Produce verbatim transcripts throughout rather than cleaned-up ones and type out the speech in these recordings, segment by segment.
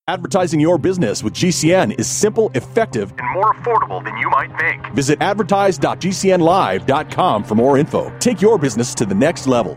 Advertising your business with G C N is simple, effective, and more affordable than you might think. Visit advertise dot g c n live dot com for more info. Take your business to the next level.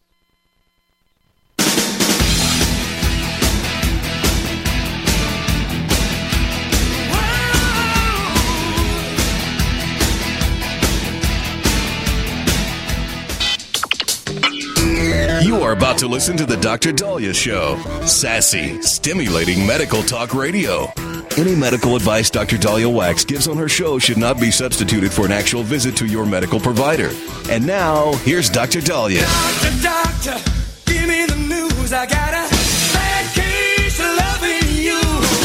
You are about to listen to the Doctor Daliah Show. Sassy, stimulating medical talk radio. Any medical advice Doctor Daliah Wax gives on her show should not be substituted for an actual visit to your medical provider. And now, here's Doctor Daliah. Doctor, doctor, give me the news. I got a bad case of loving you.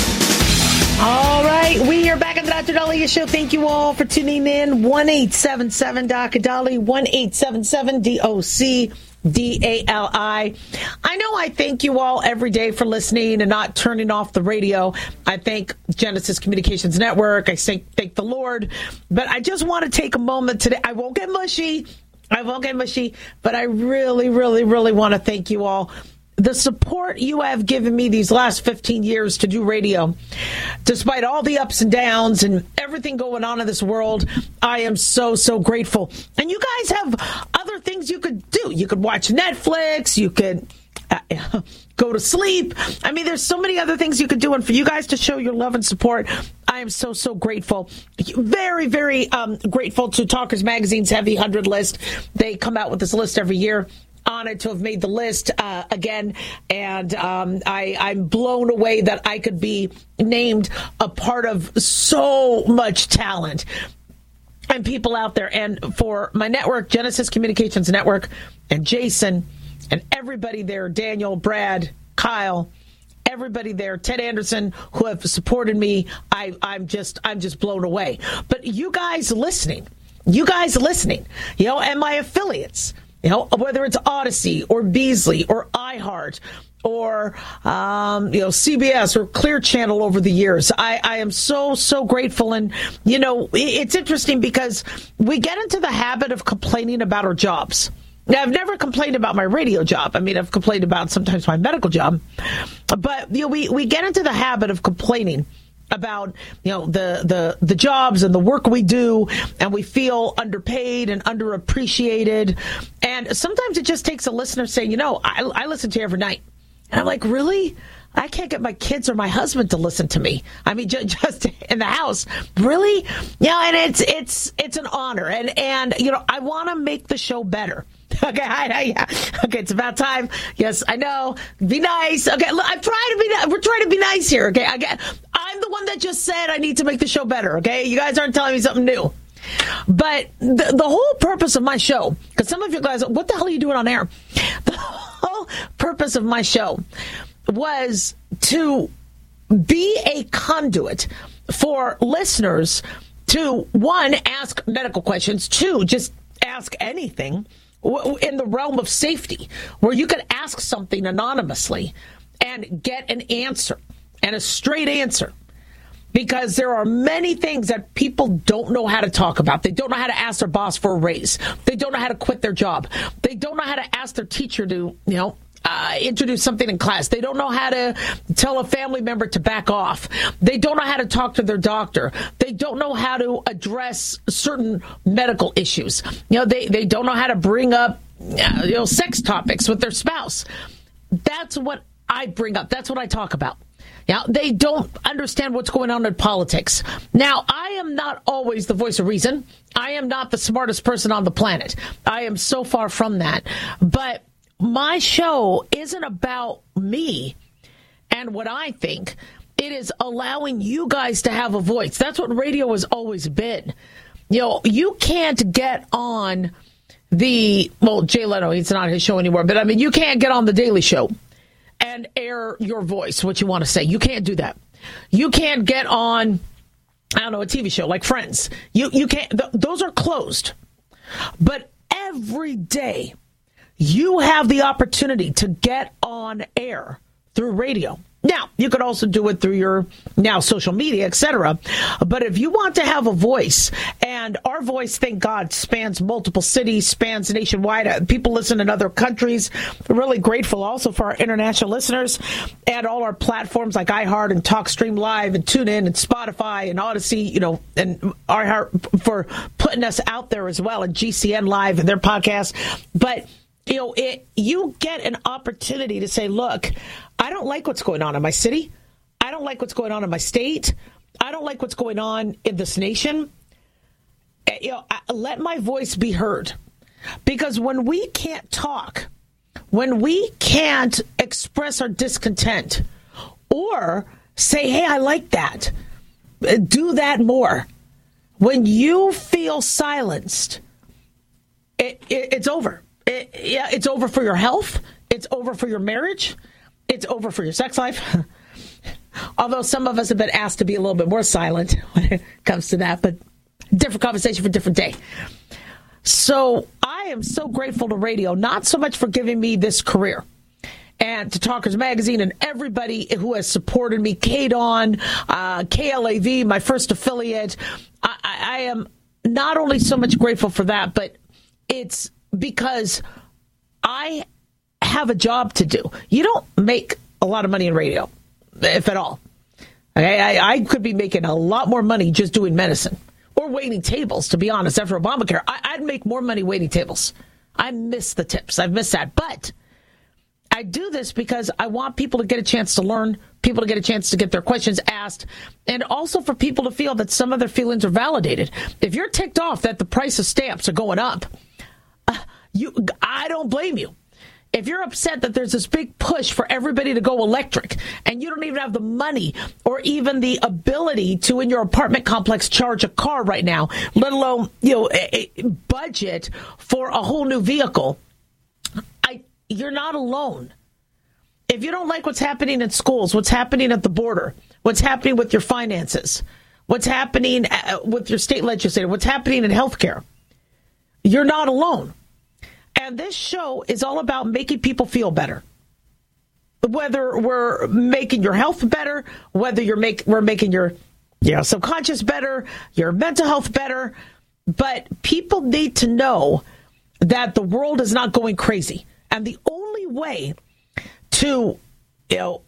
All right, we are back at the Doctor Daliah Show. Thank you all for tuning in. one eight seven seven D O C D A L I, one eight seven seven D O C D A L I. I know I thank you all every day for listening and not turning off the radio. I thank Genesis Communications Network. I thank, thank the Lord. But I just want to take a moment today. I won't get mushy. I won't get mushy. But I really, really, really want to thank you all. The support you have given me these last fifteen years to do radio, despite all the ups and downs and everything going on in this world, I am so, so grateful. And you guys have other things you could do. You could watch Netflix. You could uh, go to sleep. I mean, there's so many other things you could do. And for you guys to show your love and support, I am so, so grateful. Very, very um, grateful to Talkers Magazine's Heavy one hundred list. They come out with this list every year. Honored to have made the list uh, again, and um, I, I'm blown away that I could be named a part of so much talent and people out there. And for my network, Genesis Communications Network, and Jason, and everybody there, Daniel, Brad, Kyle, everybody there, Ted Anderson, who have supported me, I, I'm just, I'm just blown away. But you guys listening, you guys listening, you know, and my affiliates. You know, whether it's Odyssey or Beasley or iHeart or, um, you know, C B S or Clear Channel over the years. I, I am so, so grateful. And, you know, it's interesting because we get into the habit of complaining about our jobs. Now, I've never complained about my radio job. I mean, I've complained about sometimes my medical job. But, you know, we, we get into the habit of complaining about, you know, the, the, the jobs and the work we do, and we feel underpaid and underappreciated. And sometimes it just takes a listener saying, you know, I, I listen to you every night. And I'm like, really? I can't get my kids or my husband to listen to me. I mean, just, just in the house. Really? Yeah, and it's it's it's an honor. And, and you know, I want to make the show better. Okay, I, I, yeah. Okay, it's about time. Yes, I know. Be nice. Okay, look, I'm trying to be. We're trying to be nice here. Okay, I get. I'm the one that just said I need to make the show better. Okay, you guys aren't telling me something new. But the the whole purpose of my show, because some of you guys, what the hell are you doing on air? The whole purpose of my show was to be a conduit for listeners to, one, ask medical questions, two, just ask anything in the realm of safety, where you could ask something anonymously and get an answer, and a straight answer. Because there are many things that people don't know how to talk about. They don't know how to ask their boss for a raise. They don't know how to quit their job. They don't know how to ask their teacher to, you know, uh, introduce something in class. They don't know how to tell a family member to back off. They don't know how to talk to their doctor. They don't know how to address certain medical issues. You know, they, they don't know how to bring up, you know, sex topics with their spouse. That's what I bring up. That's what I talk about. Now, they don't understand what's going on in politics. Now, I am not always the voice of reason. I am not the smartest person on the planet. I am so far from that. But my show isn't about me and what I think. It is allowing you guys to have a voice. That's what radio has always been. You know, you can't get on the, well, Jay Leno, he's not his show anymore, but I mean, you can't get on the Daily Show and air your voice, what you want to say. You can't do that. You can't get on, I don't know, a T V show like Friends. You you can't. Th- those are closed. But every day, you have the opportunity to get on air through radio. Now, you could also do it through your now social media, et cetera. But if you want to have a voice, and our voice, thank God, spans multiple cities, spans nationwide. People listen in other countries. We're really grateful also for our international listeners and all our platforms like iHeart and TalkStream Live and TuneIn and Spotify and Odyssey, you know, and iHeart for putting us out there as well, and G C N Live and their podcast. But You know, it, you get an opportunity to say, look, I don't like what's going on in my city. I don't like what's going on in my state. I don't like what's going on in this nation. You know, let my voice be heard. Because when we can't talk, when we can't express our discontent or say, hey, I like that, do that more. When you feel silenced, it, it, it's over. It, yeah, it's over for your health. It's over for your marriage. It's over for your sex life. Although some of us have been asked to be a little bit more silent when it comes to that, but different conversation for a different day. So I am so grateful to radio, not so much for giving me this career, and to Talkers Magazine and everybody who has supported me, K D O N, uh, K L A V, my first affiliate. I, I am not only so much grateful for that, but it's because I have a job to do. You don't make a lot of money in radio, if at all. Okay, I, I could be making a lot more money just doing medicine or waiting tables, to be honest. After Obamacare, I, I'd make more money waiting tables. I miss the tips. I've missed that. But I do this because I want people to get a chance to learn, people to get a chance to get their questions asked, and also for people to feel that some of their feelings are validated. If you're ticked off that the price of stamps are going up, You, I don't blame you. If you're upset that there's this big push for everybody to go electric and you don't even have the money or even the ability to, in your apartment complex, charge a car right now, let alone, you know, a, a budget for a whole new vehicle, I, you're not alone. If you don't like what's happening in schools, what's happening at the border, what's happening with your finances, what's happening with your state legislature, what's happening in healthcare, you're not alone. And this show is all about making people feel better. Whether we're making your health better, whether you're make we're making your you know, subconscious better, your mental health better. But people need to know that the world is not going crazy. And the only way to, you know,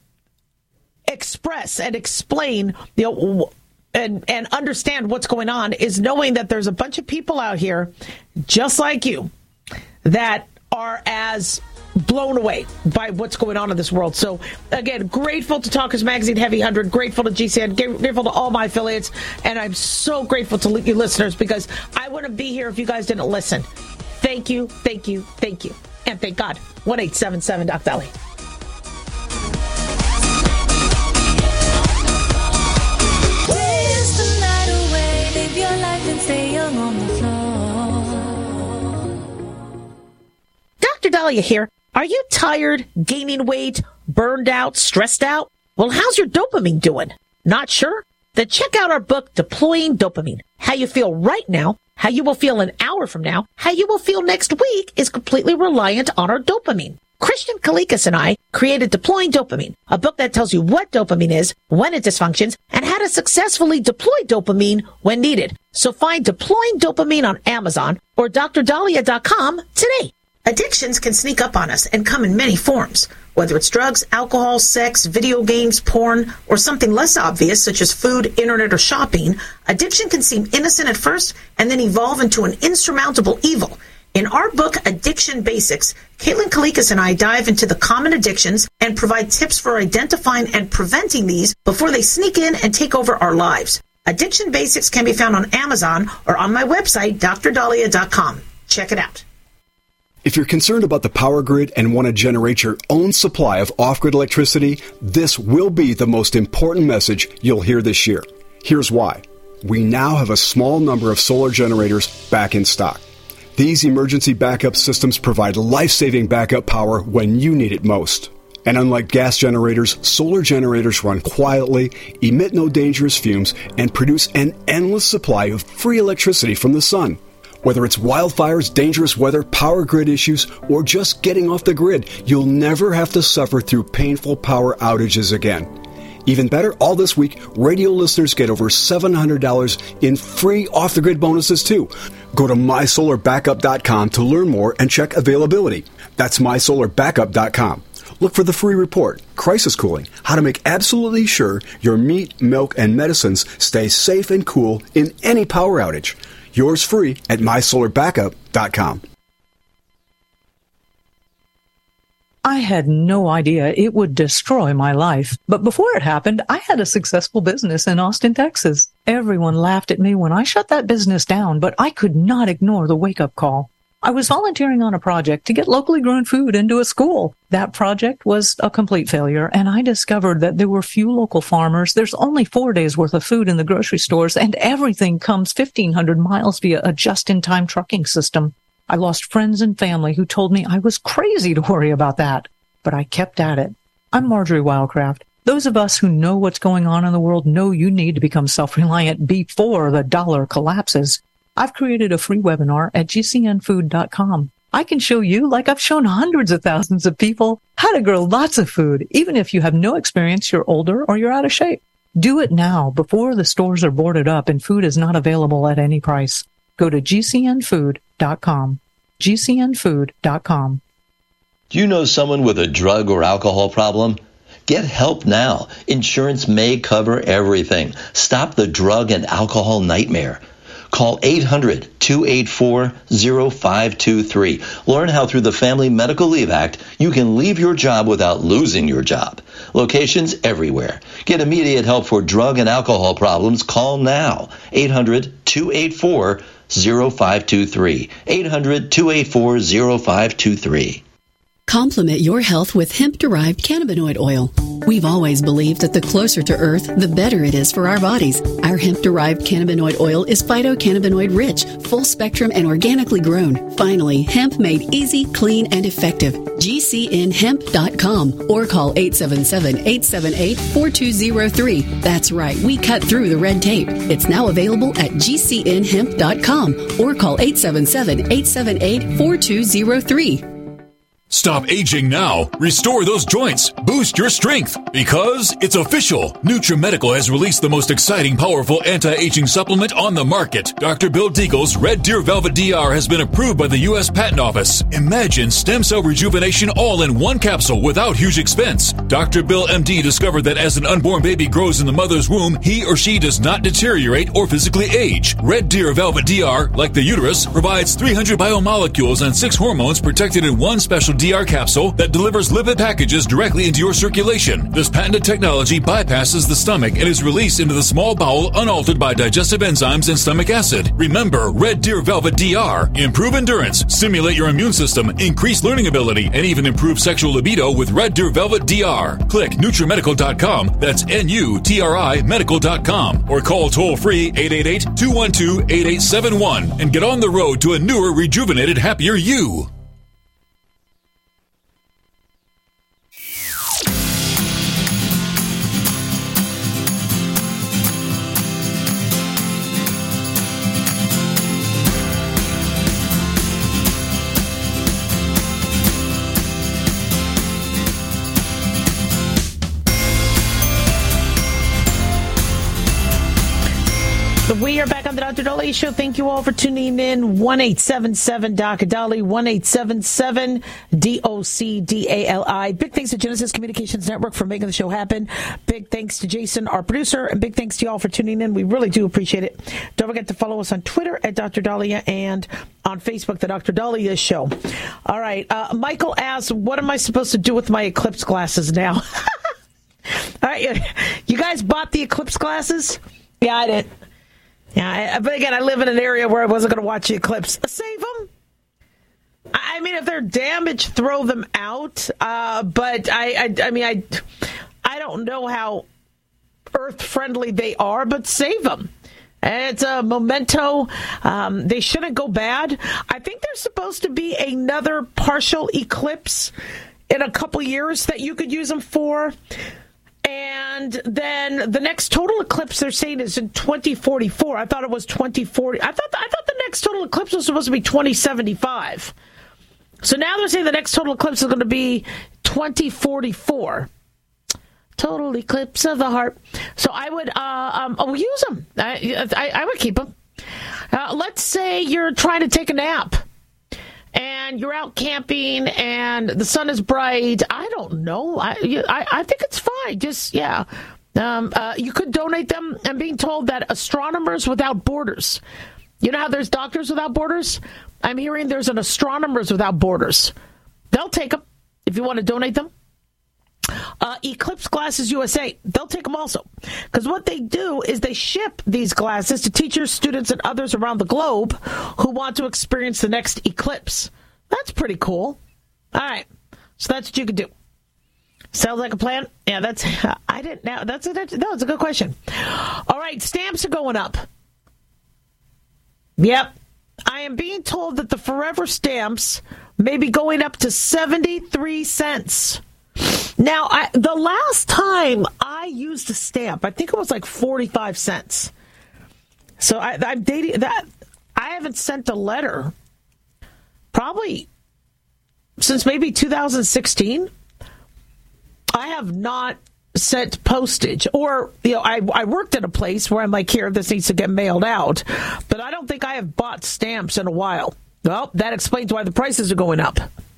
express and explain, you know, and, and understand what's going on is knowing that there's a bunch of people out here just like you that are as blown away by what's going on in this world. So, again, grateful to Talkers Magazine Heavy one hundred, grateful to G C N, grateful to all my affiliates, and I'm so grateful to you listeners because I wouldn't be here if you guys didn't listen. Thank you, thank you, thank you, and thank God. one eight seven seven Doc Dolly. Dance the night away, live your life and stay young on the floor. Doctor Dahlia here. Are you tired, gaining weight, burned out, stressed out? Well, how's your dopamine doing? Not sure? Then check out our book, Deploying Dopamine. How you feel right now, how you will feel an hour from now, how you will feel next week is completely reliant on our dopamine. Christian Kalikas and I created Deploying Dopamine, a book that tells you what dopamine is, when it dysfunctions, and how to successfully deploy dopamine when needed. So find Deploying Dopamine on Amazon or D R dahlia dot com today. Addictions can sneak up on us and come in many forms. Whether it's drugs, alcohol, sex, video games, porn, or something less obvious such as food, internet, or shopping, addiction can seem innocent at first and then evolve into an insurmountable evil. In our book, Addiction Basics, Caitlin Kalikas and I dive into the common addictions and provide tips for identifying and preventing these before they sneak in and take over our lives. Addiction Basics can be found on Amazon or on my website, D R dahlia dot com. Check it out. If you're concerned about the power grid and want to generate your own supply of off-grid electricity, this will be the most important message you'll hear this year. Here's why. We now have a small number of solar generators back in stock. These emergency backup systems provide life-saving backup power when you need it most. And unlike gas generators, solar generators run quietly, emit no dangerous fumes, and produce an endless supply of free electricity from the sun. Whether it's wildfires, dangerous weather, power grid issues, or just getting off the grid, you'll never have to suffer through painful power outages again. Even better, all this week, radio listeners get over seven hundred dollars in free off-the-grid bonuses, too. Go to my solar backup dot com to learn more and check availability. That's my solar backup dot com. Look for the free report, Crisis Cooling, how to make absolutely sure your meat, milk, and medicines stay safe and cool in any power outage. Yours free at my solar backup dot com. I had no idea it would destroy my life. But before it happened, I had a successful business in Austin, Texas. Everyone laughed at me when I shut that business down, but I could not ignore the wake-up call. I was volunteering on a project to get locally grown food into a school. That project was a complete failure, and I discovered that there were few local farmers. There's only four days worth of food in the grocery stores, and everything comes fifteen hundred miles via a just-in-time trucking system. I lost friends and family who told me I was crazy to worry about that, but I kept at it. I'm Marjorie Wildcraft. Those of us who know what's going on in the world know you need to become self-reliant before the dollar collapses. I've created a free webinar at G C N food dot com. I can show you, like I've shown hundreds of thousands of people, how to grow lots of food, even if you have no experience, you're older, or you're out of shape. Do it now before the stores are boarded up and food is not available at any price. Go to G C N food dot com. G C N food dot com. Do you know someone with a drug or alcohol problem? Get help now. Insurance may cover everything. Stop the drug and alcohol nightmare. Call eight hundred, two eight four, zero five two three. Learn how through the Family Medical Leave Act, you can leave your job without losing your job. Locations everywhere. Get immediate help for drug and alcohol problems. Call now. eight hundred, two eight four, zero five two three. eight hundred, two eight four, zero five two three. Complement your health with hemp-derived cannabinoid oil. We've always believed that the closer to Earth, the better it is for our bodies. Our hemp-derived cannabinoid oil is phytocannabinoid-rich, full-spectrum, and organically grown. Finally, hemp made easy, clean, and effective. G C N hemp dot com or call eight seven seven, eight seven eight, four two zero three. That's right, we cut through the red tape. It's now available at G C N hemp dot com or call eight seven seven, eight seven eight, four two zero three. Stop aging now. Restore those joints. Boost your strength. Because it's official. NutriMedical has released the most exciting, powerful anti-aging supplement on the market. Doctor Bill Deagle's Red Deer Velvet D R has been approved by the U S Patent Office. Imagine stem cell rejuvenation all in one capsule without huge expense. Doctor Bill M D discovered that as an unborn baby grows in the mother's womb, he or she does not deteriorate or physically age. Red Deer Velvet D R, like the uterus, provides three hundred biomolecules and six hormones protected in one special D R capsule that delivers lipid packages directly into your circulation. This patented technology bypasses the stomach and is released into the small bowel unaltered by digestive enzymes and stomach acid. Remember, Red Deer Velvet D R. Improve endurance, stimulate your immune system, increase learning ability, and even improve sexual libido with Red Deer Velvet D R. Click NutriMedical dot com. That's N U T R I medical dot com. Or call toll-free eight eight eight, two one two, eight eight seven one and get on the road to a newer, rejuvenated, happier you. We are back on the Doctor Dolly Show. Thank you all for tuning in. one eight seven seven D O C Dolly, one eight seven seven D O C D A L I. Big thanks to Genesis Communications Network for making the show happen. Big thanks to Jason, our producer, and big thanks to y'all for tuning in. We really do appreciate it. Don't forget to follow us on Twitter at Doctor Dahlia and on Facebook, the Doctor Dahlia Show. All right. Uh, Michael asks, what am I supposed to do with my Eclipse glasses now? All right. You guys bought the Eclipse glasses? Yeah, I didn't. Yeah, but again, I live in an area where I wasn't going to watch the eclipse. Save them. I mean, if they're damaged, throw them out. Uh, but I, I, I mean, I, I don't know how earth-friendly they are, but save them. It's a memento. Um, they shouldn't go bad. I think there's supposed to be another partial eclipse in a couple years that you could use them for. And then the next total eclipse they're saying is in twenty forty-four. I thought it was twenty forty. I thought I thought the next total eclipse was supposed to be twenty seventy-five. So now they're saying the next total eclipse is going to be twenty forty-four. Total eclipse of the heart. So I would uh, um, oh, use them. I, I, I would keep them. Uh, let's say you're trying to take a nap and you're out camping and the sun is bright. I don't know. I I, I think it's fine. Just, yeah. Um, uh, you could donate them. I'm being told that Astronomers Without Borders. You know how there's Doctors Without Borders? I'm hearing there's an Astronomers Without Borders. They'll take them if you want to donate them. Uh, Eclipse Glasses U S A, they'll take them also. Because what they do is they ship these glasses to teachers, students, and others around the globe who want to experience the next eclipse. That's pretty cool. All right. So that's what you can do. Sounds like a plan? Yeah, that's, I didn't know. That's a, that's, no, it's a good question. All right. Stamps are going up. Yep. I am being told that the Forever stamps may be going up to seventy-three cents. Now, I, the last time I used a stamp, I think it was like forty-five cents. So I, I'm dating that. I haven't sent a letter probably since maybe two thousand sixteen. I have not sent postage, or, you know, I, I worked at a place where I'm like, here, this needs to get mailed out, but I don't think I have bought stamps in a while. Well, that explains why the prices are going up.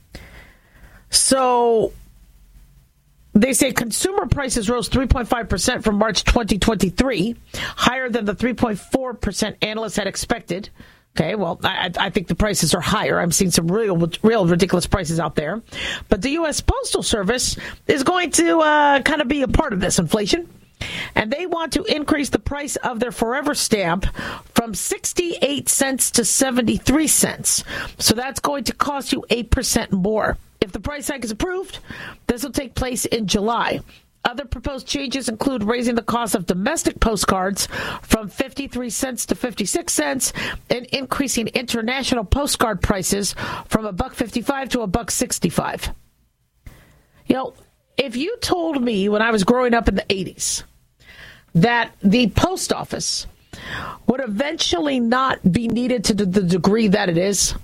So they say consumer prices rose three point five percent from March twenty twenty-three, higher than the three point four percent analysts had expected. Okay, well, I, I think the prices are higher. I'm seeing some real, real ridiculous prices out there. But the U S Postal Service is going to uh, kind of be a part of this inflation. And they want to increase the price of their Forever stamp from sixty-eight cents to seventy-three cents. So that's going to cost you eight percent more. If the price hike is approved, this will take place in July. Other proposed changes include raising the cost of domestic postcards from fifty-three cents to fifty-six cents and increasing international postcard prices from a buck fifty-five to a buck sixty-five. You know, if you told me when I was growing up in the eighties that the post office would eventually not be needed to the degree that it is,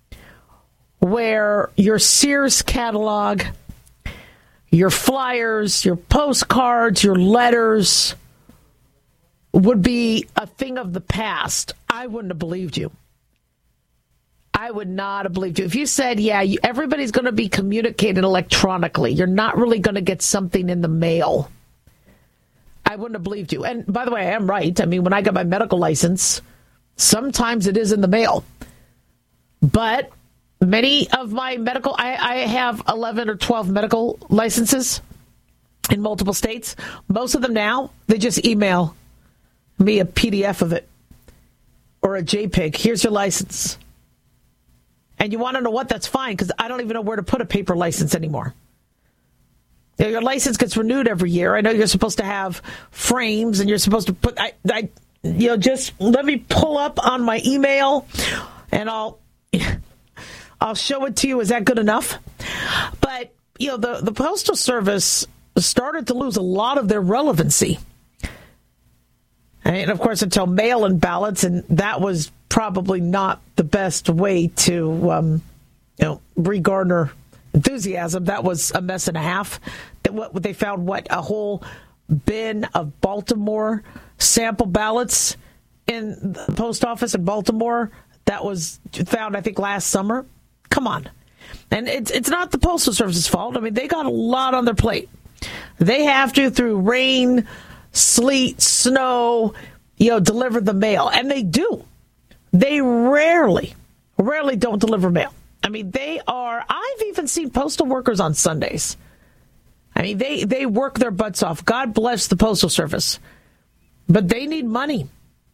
where your Sears catalog, your flyers, your postcards, your letters would be a thing of the past, I wouldn't have believed you. I would not have believed you. If you said, yeah, you, everybody's going to be communicating electronically, you're not really going to get something in the mail, I wouldn't have believed you. And by the way, I am right. I mean, when I got my medical license, sometimes it is in the mail. But many of my medical, I, I have eleven or twelve medical licenses in multiple states. Most of them now, they just email me a P D F of it or a JPEG. Here's your license. And you want to know what? That's fine, because I don't even know where to put a paper license anymore. You know, your license gets renewed every year. I know you're supposed to have frames and you're supposed to put, I, I, you know, just let me pull up on my email and I'll... I'll show it to you. Is that good enough? But, you know, the, the Postal Service started to lose a lot of their relevancy. And, of course, until mail-in ballots, and that was probably not the best way to, um, you know, re-garner enthusiasm. That was a mess and a half. That what they found, what, a whole bin of Baltimore sample ballots in the post office in Baltimore that was found, I think, last summer. Come on. And it's it's not the Postal Service's fault. I mean, they got a lot on their plate. They have to, through rain, sleet, snow, you know, deliver the mail. And they do. They rarely, rarely don't deliver mail. I mean, they are, I've even seen postal workers on Sundays. I mean, they, they work their butts off. God bless the Postal Service. But they need money.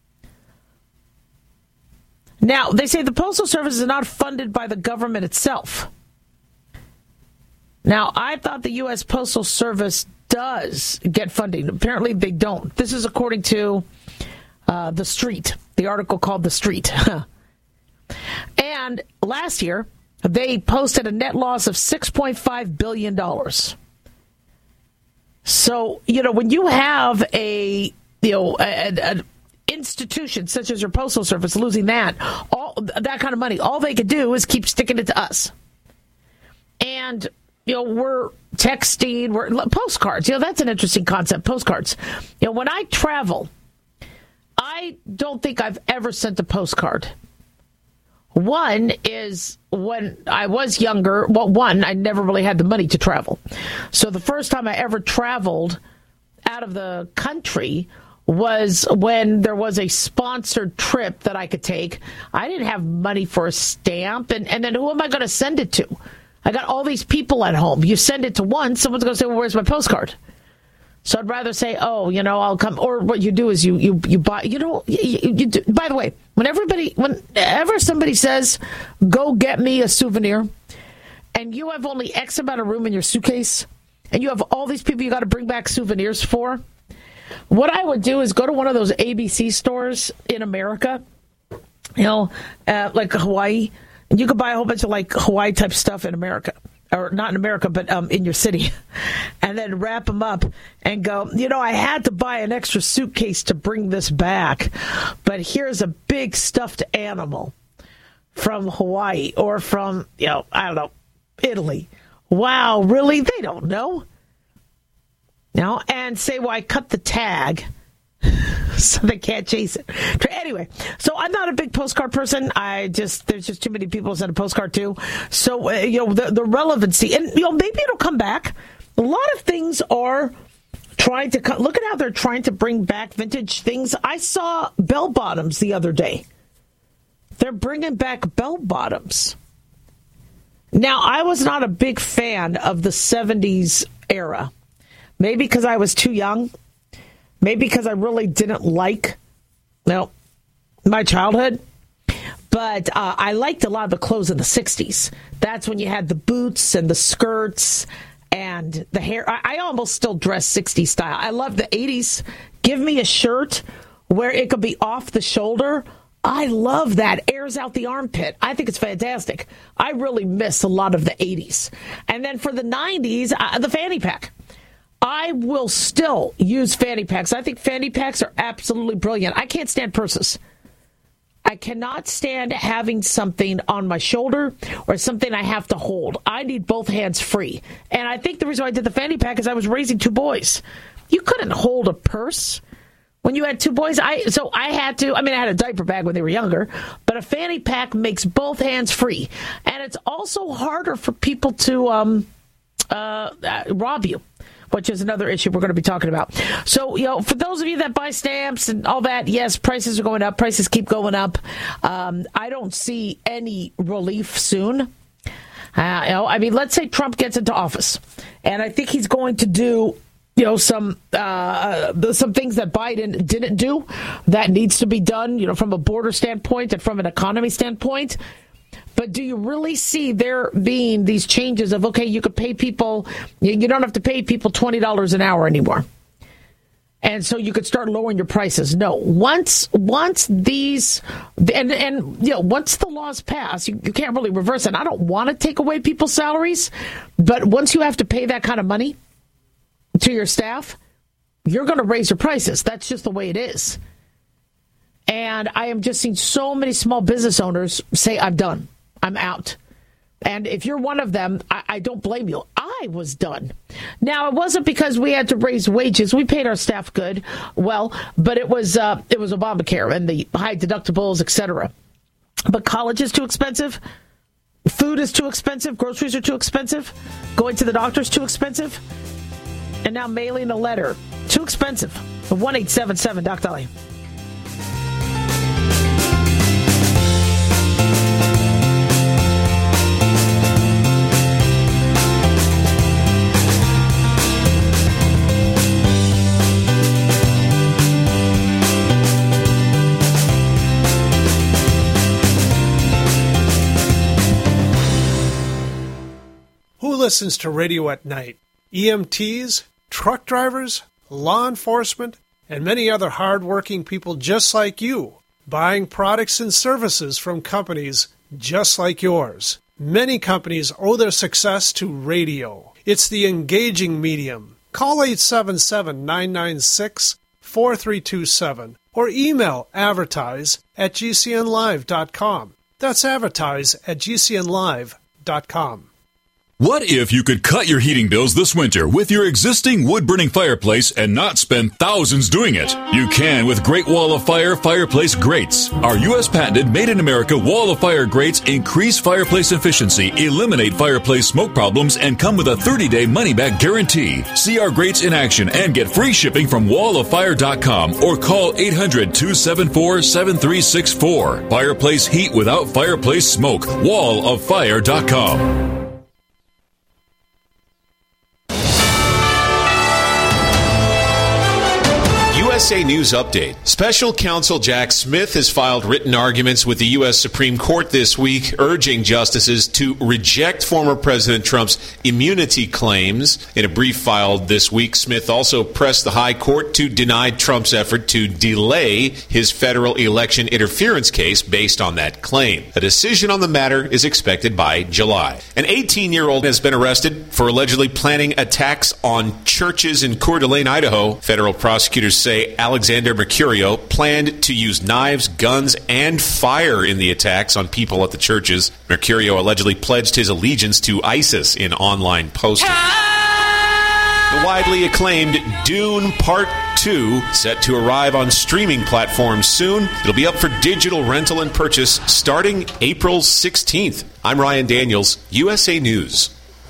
Now, they say the Postal Service is not funded by the government itself. Now, I thought the U S Postal Service does get funding. Apparently, they don't. This is according to uh, The Street, the article called The Street. And last year, they posted a net loss of six point five billion dollars. So, you know, when you have a, you know, a, a institutions such as your postal service losing that, all that kind of money. All they could do is keep sticking it to us. And, you know, we're texting, we're postcards. You know, that's an interesting concept, postcards. You know, when I travel, I don't think I've ever sent a postcard. One is when I was younger. Well, one, I never really had the money to travel. So the first time I ever traveled out of the country was when there was a sponsored trip that I could take. I didn't have money for a stamp. And, and then who am I going to send it to? I got all these people at home. You send it to one, someone's going to say, well, where's my postcard? So I'd rather say, oh, you know, I'll come. Or what you do is you you, you buy, you know, you, you do. By the way, when everybody, whenever somebody says, go get me a souvenir, and you have only X amount of room in your suitcase, and you have all these people you got to bring back souvenirs for, what I would do is go to one of those A B C stores in America, you know, uh, like Hawaii, and you could buy a whole bunch of like Hawaii type stuff in America. Or not in America, but um, in your city, and then wrap them up and go, you know, I had to buy an extra suitcase to bring this back, but here's a big stuffed animal from Hawaii or from, you know, I don't know, Italy. Wow, really? They don't know. No, and say, well, I cut the tag so they can't chase it. Anyway, so I'm not a big postcard person. I just, there's just too many people who send a postcard too. So, uh, you know, the, the relevancy, and, you know, maybe it'll come back. A lot of things are trying to cut. Look at how they're trying to bring back vintage things. I saw bell bottoms the other day. They're bringing back bell bottoms. Now, I was not a big fan of the seventies era. Maybe because I was too young. Maybe because I really didn't like, well, my childhood. But uh, I liked a lot of the clothes in the sixties. That's when you had the boots and the skirts and the hair. I, I almost still dress sixties style. I love the eighties. Give me a shirt where it could be off the shoulder. I love that. Airs out the armpit. I think it's fantastic. I really miss a lot of the eighties. And then for the nineties, uh, the fanny pack. I will still use fanny packs. I think fanny packs are absolutely brilliant. I can't stand purses. I cannot stand having something on my shoulder or something I have to hold. I need both hands free. And I think the reason why I did the fanny pack is I was raising two boys. You couldn't hold a purse when you had two boys. I So I had to, I mean, I had a diaper bag when they were younger, but a fanny pack makes both hands free. And it's also harder for people to um, uh, uh, rob you, which is another issue we're going to be talking about. So, you know, for those of you that buy stamps and all that, yes, prices are going up. Prices keep going up. Um, I don't see any relief soon. Uh, you know, I mean, let's say Trump gets into office, and I think he's going to do, you know, some uh, some things that Biden didn't do that needs to be done, you know, from a border standpoint and from an economy standpoint. But do you really see there being these changes of, okay, you could pay people, you don't have to pay people twenty dollars an hour anymore. And so you could start lowering your prices. No, once once these, and, and you know, once the laws pass, you, you can't really reverse it. I don't want to take away people's salaries, but once you have to pay that kind of money to your staff, you're going to raise your prices. That's just the way it is. And I am just seeing so many small business owners say, I'm done. I'm out. And if you're one of them, I, I don't blame you. I was done. Now, it wasn't because we had to raise wages. We paid our staff good, well, but it was uh, it was Obamacare and the high deductibles, et cetera. But college is too expensive. Food is too expensive. Groceries are too expensive. Going to the doctor is too expensive. And now mailing a letter, too expensive. one eight seven seven Doc Dolly. Who listens to radio at night? E M Ts, truck drivers, law enforcement, and many other hard-working people just like you, buying products and services from companies just like yours. Many companies owe their success to radio. It's the engaging medium. Call eight seven seven, nine nine six, four three two seven or email advertise at g c n live dot com. That's advertise at g c n live dot com. What if you could cut your heating bills this winter with your existing wood-burning fireplace and not spend thousands doing it? You can with Great Wall of Fire fireplace grates. Our U S patented made-in-America Wall of Fire grates increase fireplace efficiency, eliminate fireplace smoke problems, and come with a thirty-day money-back guarantee. See our grates in action and get free shipping from wall of fire dot com or call eight hundred, two seven four, seven three six four. Fireplace heat without fireplace smoke. wall of fire dot com. U S A News Update. Special Counsel Jack Smith has filed written arguments with the U S Supreme Court this week, urging justices to reject former President Trump's immunity claims. In a brief filed this week, Smith also pressed the High Court to deny Trump's effort to delay his federal election interference case based on that claim. A decision on the matter is expected by July. An eighteen-year-old has been arrested for allegedly planning attacks on churches in Coeur d'Alene, Idaho. Federal prosecutors say Alexander Mercurio planned to use knives, guns, and fire in the attacks on people at the churches. Mercurio allegedly pledged his allegiance to ISIS in online posting. The widely acclaimed Dune Part two, set to arrive on streaming platforms soon. It'll be up for digital rental and purchase starting April sixteenth. I'm Ryan Daniels, U S A News.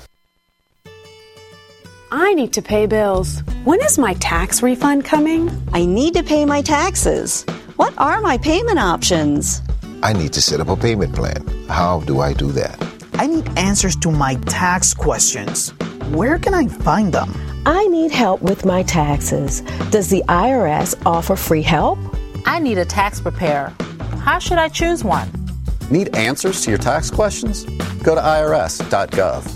I need to pay bills. When is my tax refund coming? I need to pay my taxes. What are my payment options? I need to set up a payment plan. How do I do that? I need answers to my tax questions. Where can I find them? I need help with my taxes. Does the I R S offer free help? I need a tax preparer. How should I choose one? Need answers to your tax questions? Go to I R S dot gov.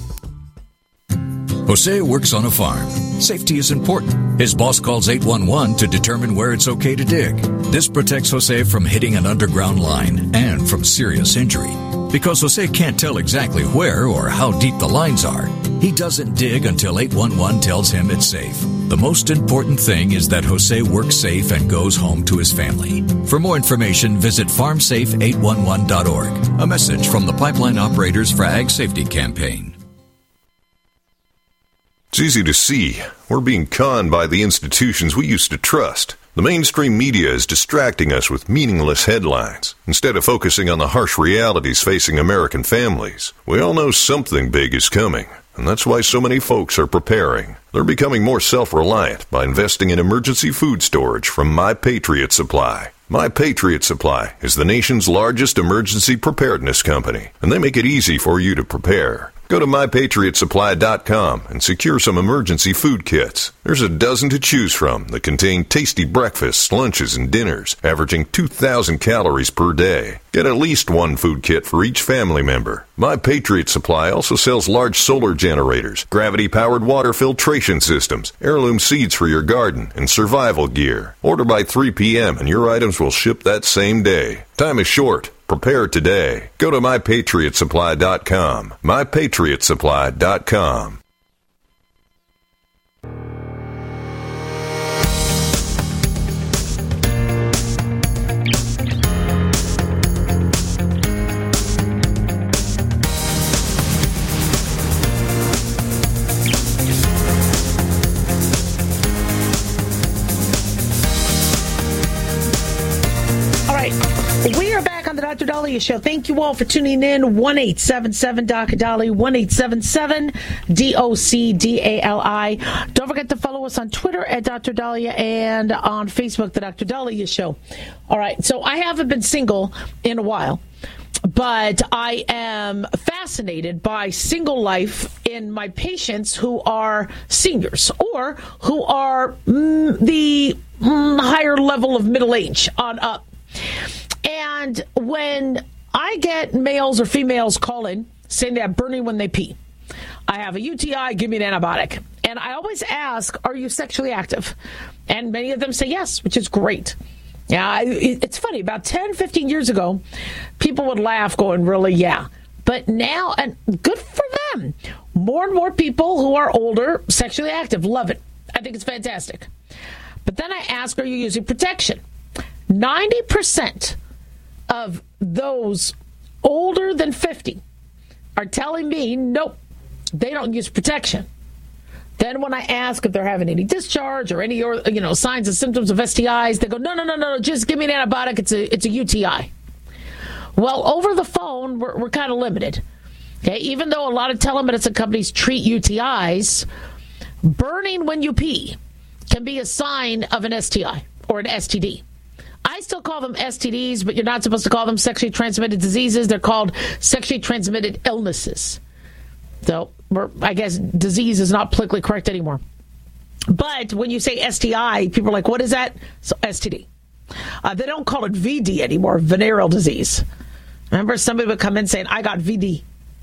Jose works on a farm. Safety is important. His boss calls eight one one to determine where it's okay to dig. This protects Jose from hitting an underground line and from serious injury. Because Jose can't tell exactly where or how deep the lines are, he doesn't dig until eight one one tells him it's safe. The most important thing is that Jose works safe and goes home to his family. For more information, visit farm safe eight one one dot org. A message from the Pipeline Operators for Ag Safety Campaign. It's easy to see. We're being conned by the institutions we used to trust. The mainstream media is distracting us with meaningless headlines, instead of focusing on the harsh realities facing American families. We all know something big is coming, and that's why so many folks are preparing. They're becoming more self-reliant by investing in emergency food storage from My Patriot Supply. My Patriot Supply is the nation's largest emergency preparedness company, and they make it easy for you to prepare. Go to my patriot supply dot com and secure some emergency food kits. There's a dozen to choose from that contain tasty breakfasts, lunches, and dinners, averaging two thousand calories per day. Get at least one food kit for each family member. My Patriot Supply also sells large solar generators, gravity-powered water filtration systems, heirloom seeds for your garden, and survival gear. Order by three p.m. and your items will ship that same day. Time is short. Prepare today. Go to my patriot supply dot com. my patriot supply dot com. All right. We are back on the Doctor Dahlia Show. Thank you all for tuning in. one eight seven seven D O C D A L I, one eight seven seven D O C D A L I. Don't forget to follow us on Twitter at Doctor Dahlia and on Facebook, the Doctor Dahlia Show. All right, so I haven't been single in a while, but I am fascinated by single life in my patients who are seniors or who are mm, the mm, higher level of middle age on up. And when I get males or females calling saying they have burning when they pee, I have a U T I, give me an antibiotic. And I always ask, are you sexually active? And many of them say yes, which is great. Yeah, it's funny. About ten, fifteen years ago, people would laugh going, really, yeah. But now, and good for them, more and more people who are older, sexually active, love it. I think it's fantastic. But then I ask, are you using protection? ninety percent of those older than fifty are telling me, nope, they don't use protection. Then when I ask if they're having any discharge or any, you know, signs and symptoms of S T Is, they go, no, no, no, no, just give me an antibiotic. It's a, it's a U T I. Well, over the phone, we're, we're kind of limited. Okay, even though a lot of telemedicine companies treat U T Is, burning when you pee can be a sign of an S T I or an S T D. I still call them S T Ds, but you're not supposed to call them sexually transmitted diseases. They're called sexually transmitted illnesses. So, we're, I guess disease is not politically correct anymore. But when you say S T I, people are like, what is that? So S T D. Uh, they don't call it V D anymore, venereal disease. Remember, somebody would come in saying, I got V D.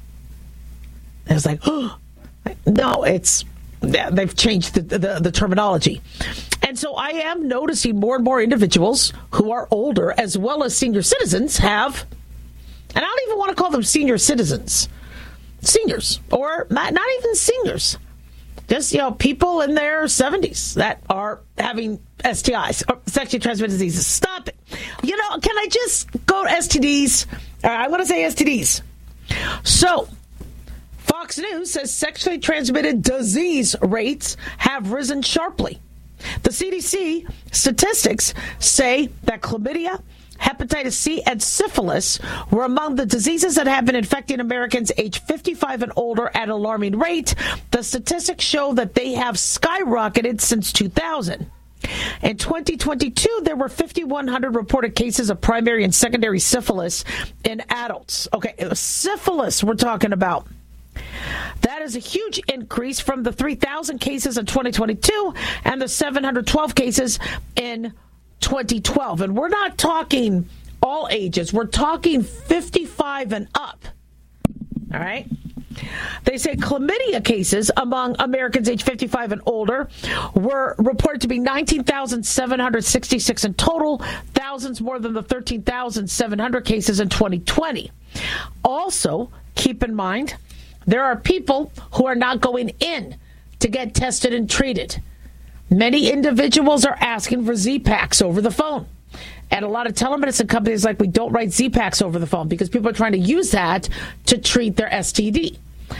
I was like, oh, no, it's, they've changed the, the, the terminology. And so I am noticing more and more individuals who are older, as well as senior citizens, have, and I don't even want to call them senior citizens, seniors, or not, not even seniors, just, you know, people in their seventies that are having S T Is, or sexually transmitted diseases. Stop it. You know, can I just go to S T Ds? Uh, I want to say S T Ds. So, Fox News says sexually transmitted disease rates have risen sharply. The C D C statistics say that chlamydia, hepatitis C, and syphilis were among the diseases that have been infecting Americans aged fifty-five and older at an alarming rate. The statistics show that they have skyrocketed since two thousand. In twenty twenty-two, there were five thousand one hundred reported cases of primary and secondary syphilis in adults. Okay, syphilis we're talking about. That is a huge increase from the three thousand cases in twenty twenty-two and the seven hundred twelve cases in twenty twelve. And we're not talking all ages. We're talking fifty-five and up. All right? They say chlamydia cases among Americans aged fifty-five and older were reported to be nineteen thousand seven hundred sixty-six in total, thousands more than the thirteen thousand seven hundred cases in twenty twenty. Also, keep in mind, there are people who are not going in to get tested and treated. Many individuals are asking for Z-Paks over the phone. And a lot of telemedicine companies like, we don't write Z-Paks over the phone because people are trying to use that to treat their S T D.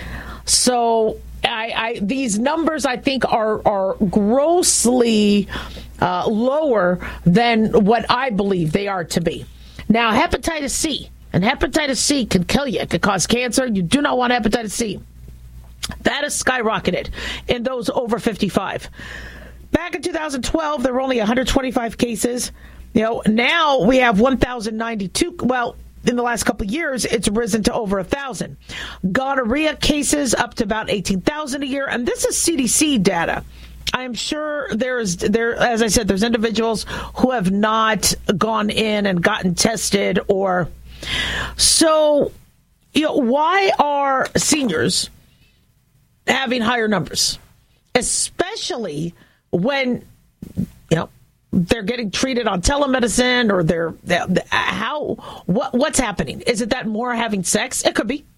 So I, I, these numbers, I think, are, are grossly uh, lower than what I believe they are to be. Now, hepatitis C. And hepatitis C can kill you. It can cause cancer. You do not want hepatitis C. That has skyrocketed in those over fifty-five. Back in two thousand twelve, there were only one hundred twenty-five cases. You know, now we have one thousand ninety-two. Well, in the last couple of years, it's risen to over one thousand. Gonorrhea cases up to about eighteen thousand a year. And this is C D C data. I am sure there's, there, as I said, there's individuals who have not gone in and gotten tested or... So, you know, why are seniors having higher numbers? Especially when, you know, they're getting treated on telemedicine or they're, they're how, what, what's happening? Is it that more are having sex? It could be.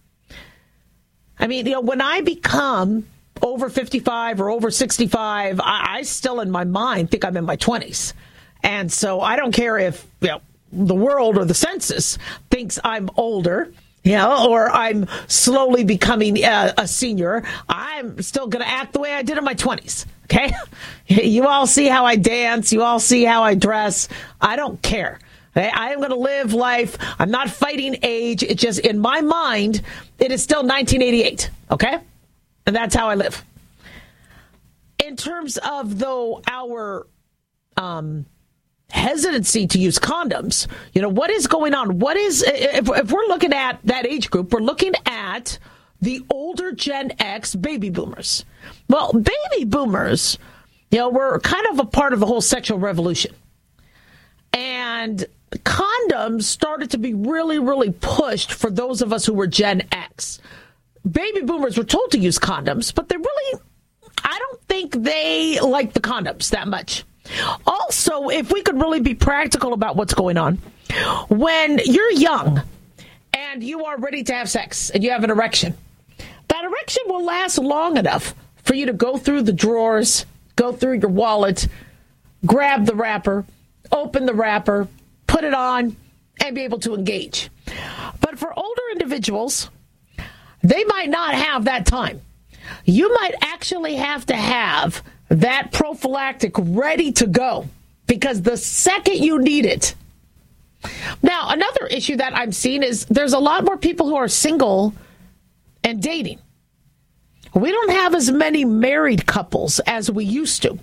I mean, you know, when I become over fifty-five or over sixty-five, I, I still in my mind think I'm in my twenties. And so I don't care if, you know, the world or the census thinks I'm older, you know, or I'm slowly becoming a, a senior. I'm still going to act the way I did in my twenties. Okay. You all see how I dance. You all see how I dress. I don't care. Okay? I am going to live life. I'm not fighting age. It's just in my mind, it is still nineteen eighty-eight. Okay. And that's how I live. In terms of, though, our, um, hesitancy to use condoms, you know, what is going on? What is, if, if we're looking at that age group, we're looking at the older Gen X baby boomers. Well, baby boomers, you know, were kind of a part of the whole sexual revolution. And condoms started to be really, really pushed for those of us who were Gen X. Baby boomers were told to use condoms, but they really, I don't think they liked the condoms that much. Also, if we could really be practical about what's going on, when you're young and you are ready to have sex and you have an erection, that erection will last long enough for you to go through the drawers, go through your wallet, grab the wrapper, open the wrapper, put it on and be able to engage. But for older individuals, they might not have that time. You might actually have to have that prophylactic ready to go, because the second you need it. Now, another issue that I'm seeing is there's a lot more people who are single and dating. We don't have as many married couples as we used to.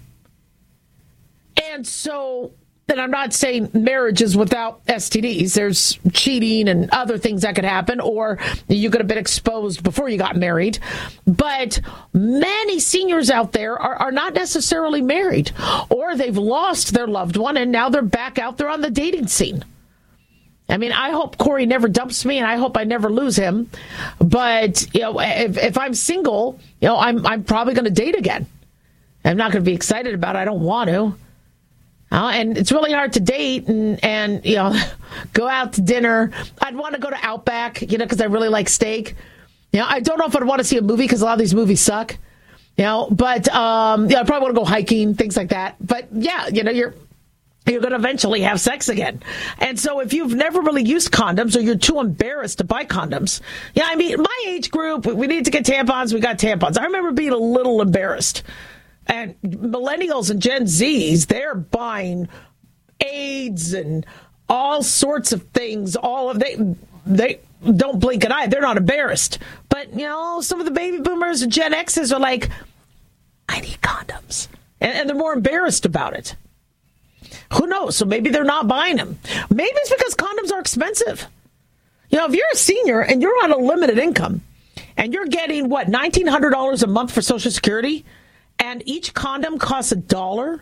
And so, and I'm not saying marriage is without S T Ds. There's cheating and other things that could happen, or you could have been exposed before you got married. But many seniors out there are, are not necessarily married, or they've lost their loved one and now they're back out there on the dating scene. I mean, I hope Corey never dumps me, and I hope I never lose him. But, you know, if, if I'm single, you know, I'm I'm probably going to date again. I'm not going to be excited about it. I don't want to. Uh, and it's really hard to date and, and, you know, go out to dinner. I'd want to go to Outback, you know, because I really like steak. You know, I don't know if I'd want to see a movie because a lot of these movies suck. You know, but, um, yeah, I probably want to go hiking, things like that. But, yeah, you know, you're... you're going to eventually have sex again. And so if you've never really used condoms, or you're too embarrassed to buy condoms, yeah, I mean, my age group, we need to get tampons, we got tampons. I remember being a little embarrassed. And millennials and Gen Zs, they're buying AIDS and all sorts of things. All of they, they don't blink an eye. They're not embarrassed. But, you know, some of the baby boomers and Gen Xs are like, I need condoms. And, and they're more embarrassed about it. Who knows? So maybe they're not buying them. Maybe it's because condoms are expensive. You know, if you're a senior and you're on a limited income and you're getting, what, nineteen hundred dollars a month for Social Security, and each condom costs a dollar,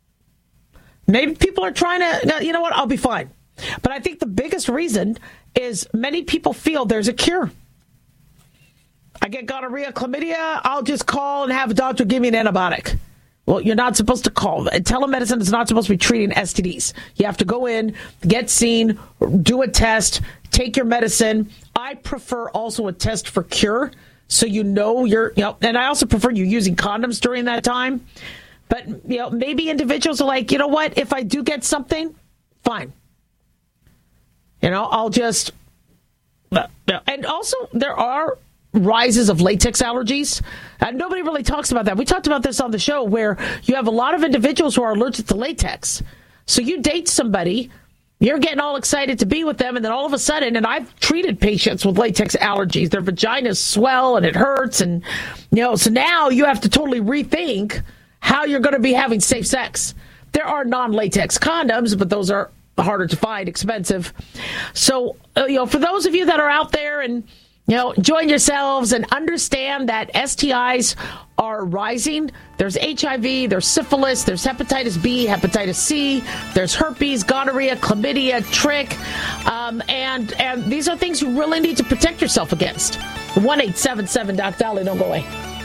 maybe people are trying to, you know what, I'll be fine. But I think the biggest reason is many people feel there's a cure. I get gonorrhea, chlamydia, I'll just call and have a doctor give me an antibiotic. Well, you're not supposed to call. Telemedicine is not supposed to be treating S T Ds. You have to go in, get seen, do a test, take your medicine. I prefer also a test for cure, so you know you're, you know, and I also prefer you using condoms during that time. But, you know, maybe individuals are like, you know what, if I do get something, fine. You know, I'll just, and also there are rises of latex allergies. Uh, nobody really talks about that. We talked about this on the show, where you have a lot of individuals who are allergic to latex. So you date somebody, you're getting all excited to be with them, and then all of a sudden, and I've treated patients with latex allergies, their vaginas swell and it hurts, and, you know, so now you have to totally rethink how you're going to be having safe sex. There are non-latex condoms, but those are harder to find, expensive. So, uh, you know, for those of you that are out there and, you know, join yourselves and understand that S T Is are rising. There's H I V, there's syphilis, there's hepatitis B, hepatitis C, there's herpes, gonorrhea, chlamydia, trick, um, and and these are things you really need to protect yourself against. one eight seven seven Doc Dolly, don't go away.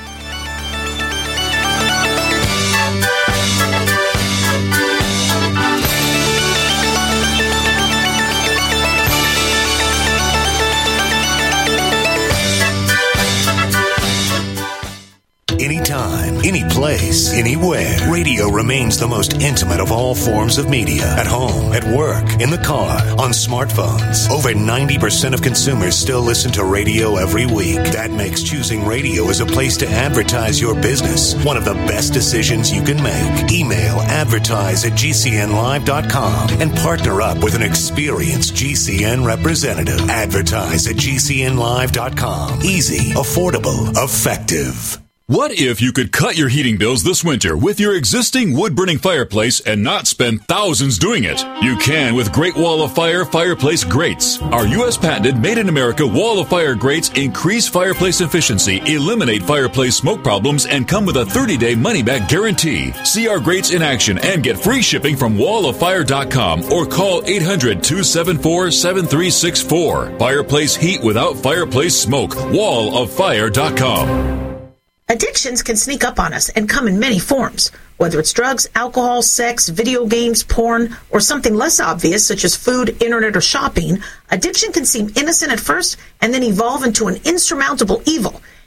Anytime, any place, anywhere. Radio remains the most intimate of all forms of media. At home, at work, in the car, on smartphones. Over ninety percent of consumers still listen to radio every week. That makes choosing radio as a place to advertise your business one of the best decisions you can make. Email advertise at G C N live dot com and partner up with an experienced G C N representative. Advertise at G C N live dot com. Easy, affordable, effective. What if you could cut your heating bills this winter with your existing wood-burning fireplace and not spend thousands doing it? You can with Great Wall of Fire fireplace grates. Our U S patented made-in-America Wall of Fire grates increase fireplace efficiency, eliminate fireplace smoke problems, and come with a thirty-day money-back guarantee. See our grates in action and get free shipping from wall of fire dot com or call eight hundred, two seven four, seven three six four. Fireplace heat without fireplace smoke. wall of fire dot com. Addictions can sneak up on us and come in many forms, whether it's drugs, alcohol, sex, video games, porn, or something less obvious such as food, internet, or shopping. Addiction can seem innocent at first and then evolve into an insurmountable evil.